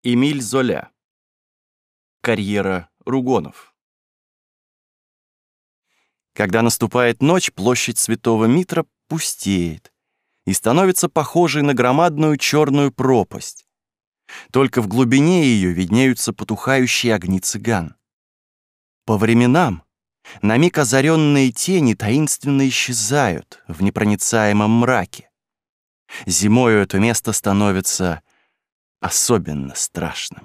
Эмиль Золя. Карьера Ругонов. Когда наступает ночь, площадь Святого Митра пустеет и становится похожей на громадную черную пропасть. Только в глубине ее виднеются потухающие огни цыган. По временам на миг озаренные тени таинственно исчезают в непроницаемом мраке. Зимою это место становится особенно страшным.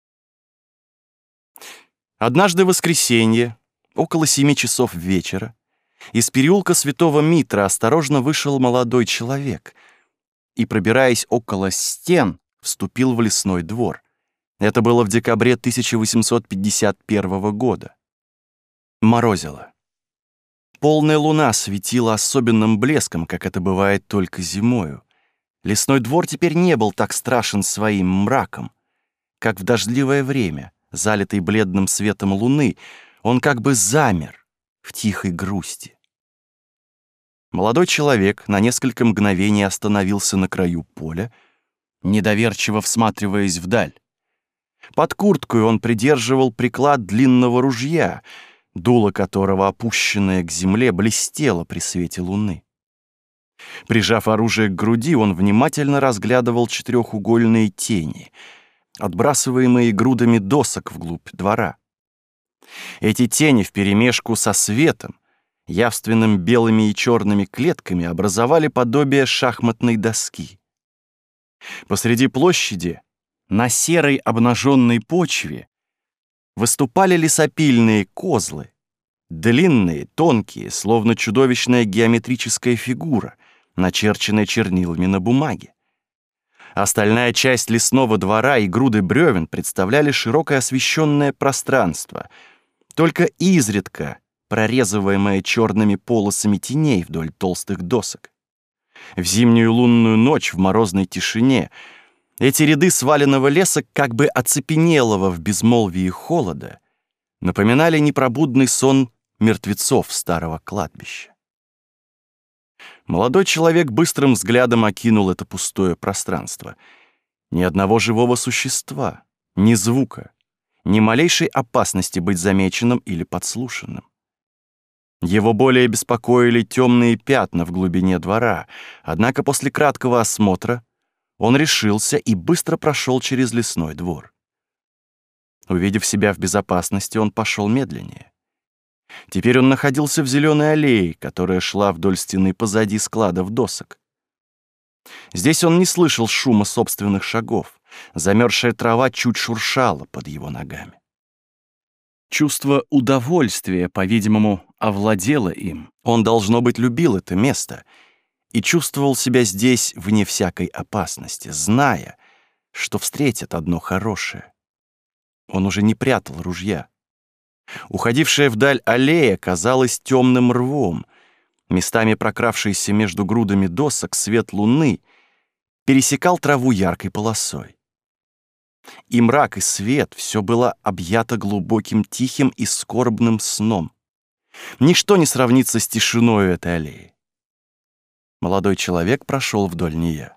Однажды в воскресенье, около 7 часов вечера, из переулка Святого Митра осторожно вышел молодой человек и, пробираясь около стен, вступил в лесной двор. Это было в декабре 1851 года. Морозило. Полная луна светила особенным блеском, как это бывает только зимою. Лесной двор теперь не был так страшен своим мраком. Как в дождливое время, залитый бледным светом луны, он как бы замер в тихой грусти. Молодой человек на несколько мгновений остановился на краю поля, недоверчиво всматриваясь вдаль. Под курткой он придерживал приклад длинного ружья, дуло которого, опущенное к земле, блестело при свете луны. Прижав оружие к груди, он внимательно разглядывал четырехугольные тени, отбрасываемые грудами досок вглубь двора. Эти тени вперемешку со светом, явственным белыми и черными клетками, образовали подобие шахматной доски. Посреди площади, на серой обнаженной почве, выступали лесопильные козлы, длинные, тонкие, словно чудовищная геометрическая фигура, начерченная чернилами на бумаге. Остальная часть лесного двора и груды бревен представляли широкое освещенное пространство, только изредка прорезываемое черными полосами теней вдоль толстых досок. В зимнюю лунную ночь в морозной тишине эти ряды сваленного леса, как бы оцепенелого в безмолвии холода, напоминали непробудный сон мертвецов старого кладбища. Молодой человек быстрым взглядом окинул это пустое пространство. Ни одного живого существа, ни звука, ни малейшей опасности быть замеченным или подслушанным. Его более беспокоили темные пятна в глубине двора, однако после краткого осмотра он решился и быстро прошел через лесной двор. Увидев себя в безопасности, он пошел медленнее. Теперь он находился в зеленой аллее, которая шла вдоль стены позади складов досок. Здесь он не слышал шума собственных шагов. Замерзшая трава чуть шуршала под его ногами. Чувство удовольствия, по-видимому, овладело им. Он, должно быть, любил это место и чувствовал себя здесь вне всякой опасности, зная, что встретит одно хорошее. Он уже не прятал ружья. Уходившая вдаль аллея казалась темным рвом. Местами прокравшийся между грудами досок свет луны пересекал траву яркой полосой. И мрак, и свет — все было объято глубоким, тихим и скорбным сном. Ничто не сравнится с тишиною этой аллеи. Молодой человек прошел вдоль нее.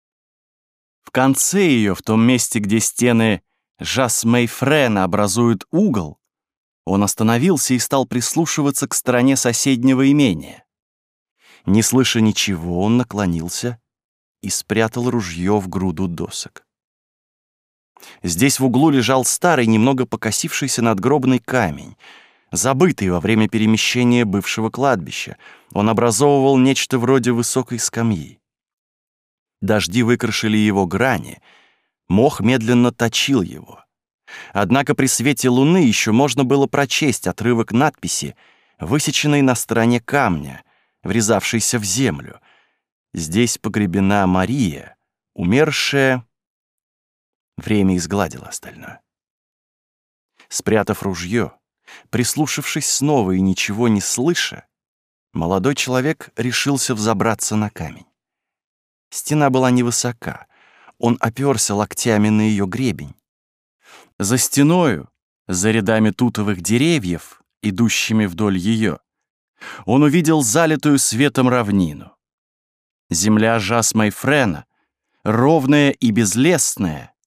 В конце ее, в том месте, где стены Жас-Мейфрена образуют угол, он остановился и стал прислушиваться к стороне соседнего имения. Не слыша ничего, он наклонился и спрятал ружье в груду досок. Здесь в углу лежал старый, немного покосившийся надгробный камень, забытый во время перемещения бывшего кладбища. Он образовывал нечто вроде высокой скамьи. Дожди выкрашили его грани, мох медленно точил его. Однако при свете луны еще можно было прочесть отрывок надписи, высеченной на стороне камня, врезавшейся в землю. Здесь погребена Мария, умершая. Время изгладило остальное. Спрятав ружье, прислушавшись снова и ничего не слыша, молодой человек решился взобраться на камень. Стена была невысока, он оперся локтями на ее гребень. За стеною, за рядами тутовых деревьев, идущими вдоль ее, он увидел залитую светом равнину. Земля Жас-Мейфрена, ровная и безлесная,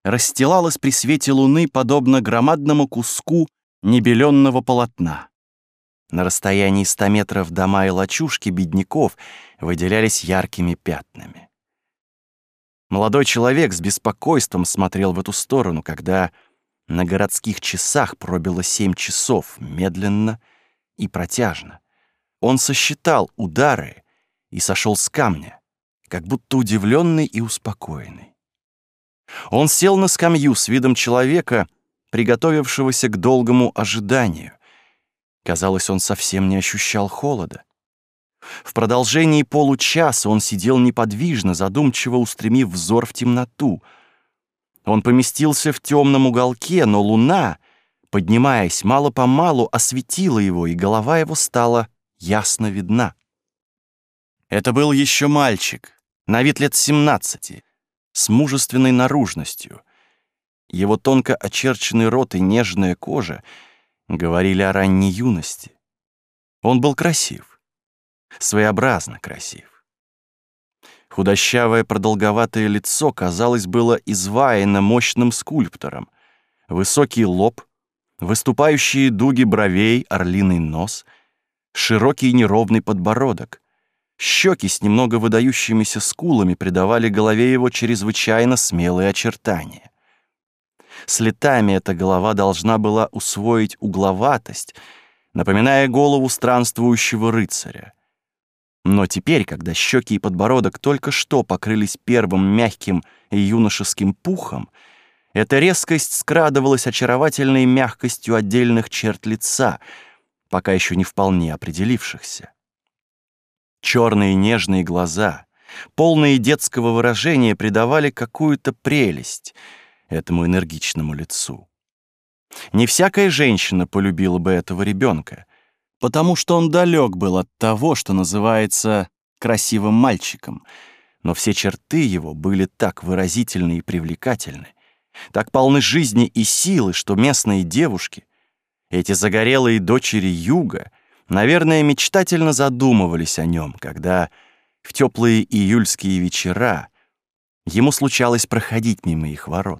расстилалась при свете луны подобно громадному куску небеленного полотна. На расстоянии 100 метров дома и лачушки бедняков выделялись яркими пятнами. Молодой человек с беспокойством смотрел в эту сторону, когда на городских часах пробило 7 часов, медленно и протяжно. Он сосчитал удары и сошел с камня, как будто удивленный и успокоенный. Он сел на скамью с видом человека, приготовившегося к долгому ожиданию. Казалось, он совсем не ощущал холода. В продолжении получаса он сидел неподвижно, задумчиво устремив взор в темноту. Он поместился в темном уголке, но луна, поднимаясь мало-помалу, осветила его, и голова его стала ясно видна. Это был еще мальчик, на вид лет 17, с мужественной наружностью. Его тонко очерченный рот и нежная кожа говорили о ранней юности. Он был красив, своеобразно красив. Худощавое продолговатое лицо, казалось, было изваяно мощным скульптором. Высокий лоб, выступающие дуги бровей, орлиный нос, широкий неровный подбородок. Щеки с немного выдающимися скулами придавали голове его чрезвычайно смелые очертания. С летами эта голова должна была усвоить угловатость, напоминая голову странствующего рыцаря. Но теперь, когда щеки и подбородок только что покрылись первым мягким и юношеским пухом, эта резкость скрадывалась очаровательной мягкостью отдельных черт лица, пока еще не вполне определившихся. Черные нежные глаза, полные детского выражения, придавали какую-то прелесть этому энергичному лицу. Не всякая женщина полюбила бы этого ребенка, потому что он далек был от того, что называется красивым мальчиком, но все черты его были так выразительны и привлекательны, так полны жизни и силы, что местные девушки, эти загорелые дочери юга, наверное, мечтательно задумывались о нем, когда в теплые июльские вечера ему случалось проходить мимо их ворот.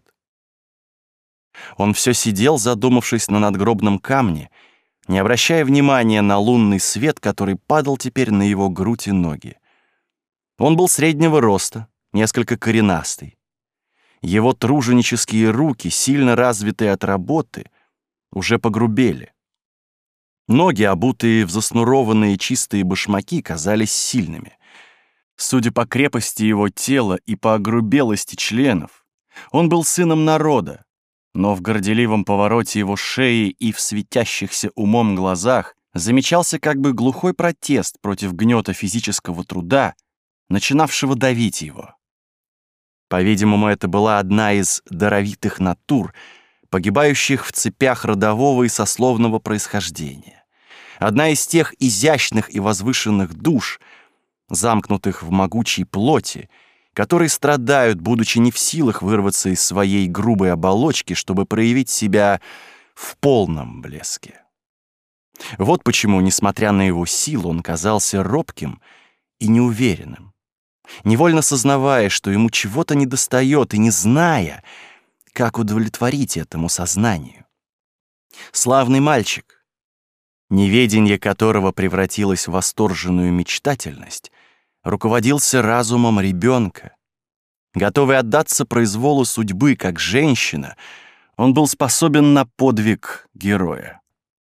Он все сидел, задумавшись на надгробном камне, не обращая внимания на лунный свет, который падал теперь на его грудь и ноги. Он был среднего роста, несколько коренастый. Его труженические руки, сильно развитые от работы, уже погрубели. Ноги, обутые в заснурованные чистые башмаки, казались сильными. Судя по крепости его тела и по огрубелости членов, он был сыном народа, но в горделивом повороте его шеи и в светящихся умом глазах замечался как бы глухой протест против гнета физического труда, начинавшего давить его. По-видимому, это была одна из даровитых натур, погибающих в цепях родового и сословного происхождения. Одна из тех изящных и возвышенных душ, замкнутых в могучей плоти, которые страдают, будучи не в силах вырваться из своей грубой оболочки, чтобы проявить себя в полном блеске. Вот почему, несмотря на его силу, он казался робким и неуверенным, невольно сознавая, что ему чего-то недостает, и не зная, как удовлетворить этому сознанию. Славный мальчик, неведение которого превратилось в восторженную мечтательность, руководился разумом ребенка. Готовый отдаться произволу судьбы как женщина, он был способен на подвиг героя.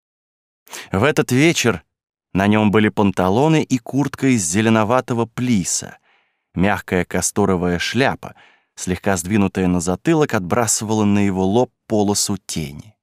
В этот вечер на нем были панталоны и куртка из зеленоватого плиса. Мягкая касторовая шляпа, слегка сдвинутая на затылок, отбрасывала на его лоб полосу тени.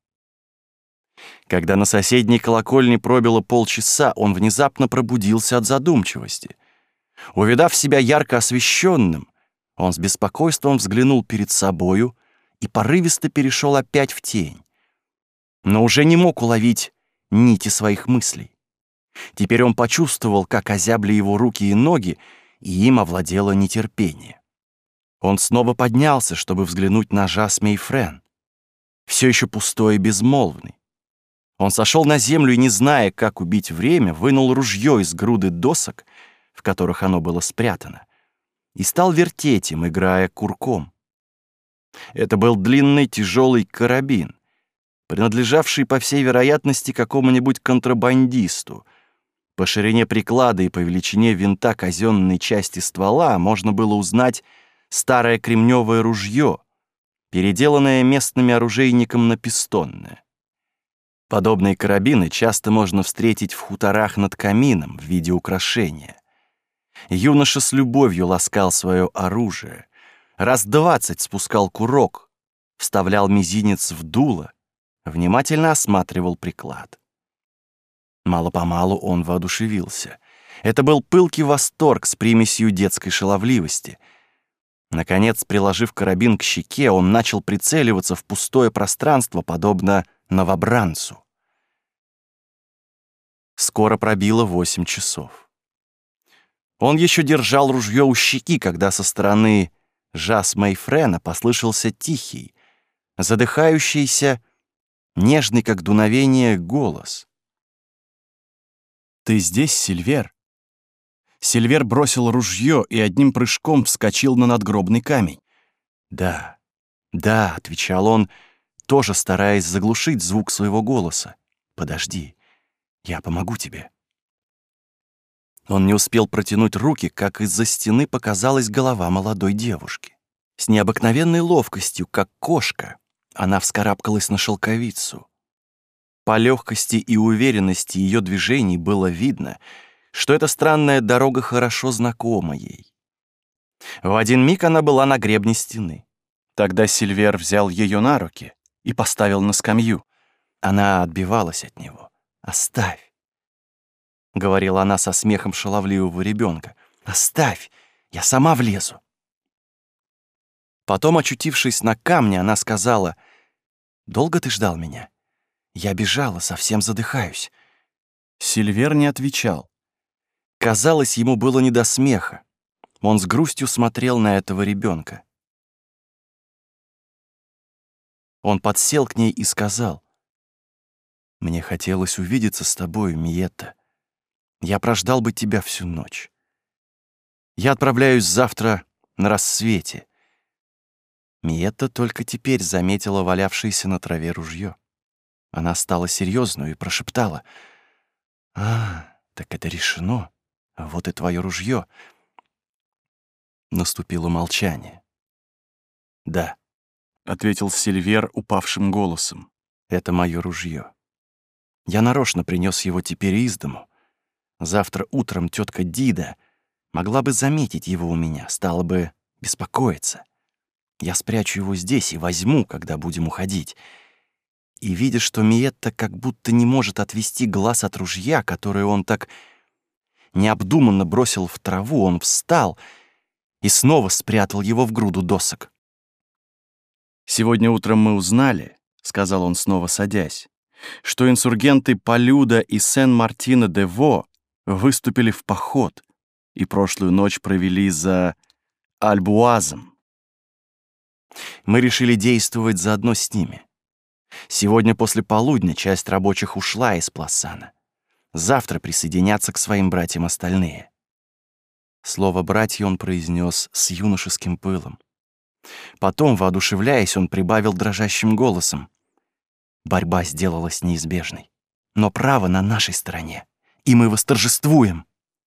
Когда на соседней колокольне пробило полчаса, он внезапно пробудился от задумчивости. Увидав себя ярко освещенным, он с беспокойством взглянул перед собою и порывисто перешел опять в тень, но уже не мог уловить нити своих мыслей. Теперь он почувствовал, как озябли его руки и ноги, и им овладело нетерпение. Он снова поднялся, чтобы взглянуть на Жас Мейфрен, все еще пустой и безмолвный. Он сошел на землю и, не зная, как убить время, вынул ружье из груды досок, в которых оно было спрятано, и стал вертеть им, играя курком. Это был длинный тяжелый карабин, принадлежавший, по всей вероятности, какому-нибудь контрабандисту. По ширине приклада и по величине винта казенной части ствола можно было узнать старое кремневое ружье, переделанное местными оружейником на пистонное. Подобные карабины часто можно встретить в хуторах над камином в виде украшения. Юноша с любовью ласкал свое оружие, раз 20 спускал курок, вставлял мизинец в дуло, внимательно осматривал приклад. Мало-помалу он воодушевился. Это был пылкий восторг с примесью детской шаловливости. Наконец, приложив карабин к щеке, он начал прицеливаться в пустое пространство, подобно новобранцу. Скоро пробило 8 часов. Он еще держал ружье у щеки, когда со стороны Жас Мейфрена послышался тихий, задыхающийся, нежный, как дуновение, голос. «Ты здесь, Сильвер?» Сильвер бросил ружье и одним прыжком вскочил на надгробный камень. «Да, да», — отвечал он, тоже стараясь заглушить звук своего голоса. «Подожди, я помогу тебе». Он не успел протянуть руки, как из-за стены показалась голова молодой девушки. С необыкновенной ловкостью, как кошка, она вскарабкалась на шелковицу. По легкости и уверенности ее движений было видно, что эта странная дорога хорошо знакома ей. В один миг она была на гребне стены. Тогда Сильвер взял ее на руки и поставил на скамью. Она отбивалась от него. «Оставь», — говорила она со смехом шаловливого ребенка. «Оставь, я сама влезу». Потом, очутившись на камне, она сказала: «Долго ты ждал меня? Я бежала, совсем задыхаюсь». Сильвер не отвечал. Казалось, ему было не до смеха. Он с грустью смотрел на этого ребенка. Он подсел к ней и сказал: «Мне хотелось увидеться с тобой, Миетта. Я прождал бы тебя всю ночь. Я отправляюсь завтра на рассвете». Миетта только теперь заметила валявшееся на траве ружье. Она стала серьезную и прошептала: «А, так это решено. Вот и твое ружье». Наступило молчание. «Да», — ответил Сильвер упавшим голосом, — «это мое ружье. Я нарочно принес его теперь из дому. Завтра утром тетка Дида могла бы заметить его у меня, стала бы беспокоиться. Я спрячу его здесь и возьму, когда будем уходить». И, видя, что Миетта как будто не может отвести глаз от ружья, которое он так необдуманно бросил в траву, он встал и снова спрятал его в груду досок. «Сегодня утром мы узнали, — сказал он, снова садясь, — что инсургенты Палюда и Сен-Мартино-де-Во выступили в поход и прошлую ночь провели за Альбуазом. Мы решили действовать заодно с ними. Сегодня после полудня часть рабочих ушла из Пласана. Завтра присоединятся к своим братьям остальные». Слово «братья» он произнес с юношеским пылом. Потом, воодушевляясь, он прибавил дрожащим голосом: «Борьба сделалась неизбежной, но право на нашей стороне, и мы восторжествуем».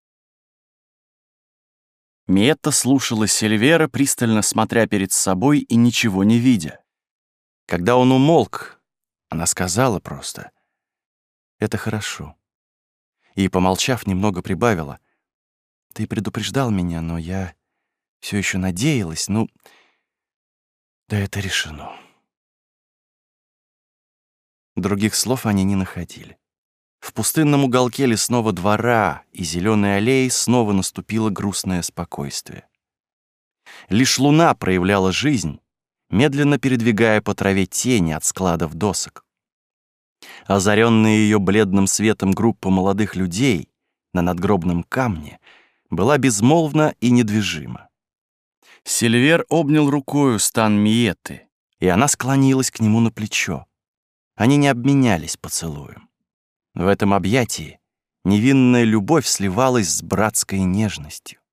Миетта слушала Сильвера, пристально смотря перед собой и ничего не видя. Когда он умолк, она сказала просто: «Это хорошо». И, помолчав, немного прибавила: «Ты предупреждал меня, но я все еще надеялась, да это решено». Других слов они не находили. В пустынном уголке лесного двора и зеленой аллеи снова наступило грустное спокойствие. Лишь луна проявляла жизнь, медленно передвигая по траве тени от складов досок. Озаренная ее бледным светом группа молодых людей на надгробном камне была безмолвна и недвижима. Сильвер обнял рукою стан Миетты, и она склонилась к нему на плечо. Они не обменялись поцелуем. В этом объятии невинная любовь сливалась с братской нежностью.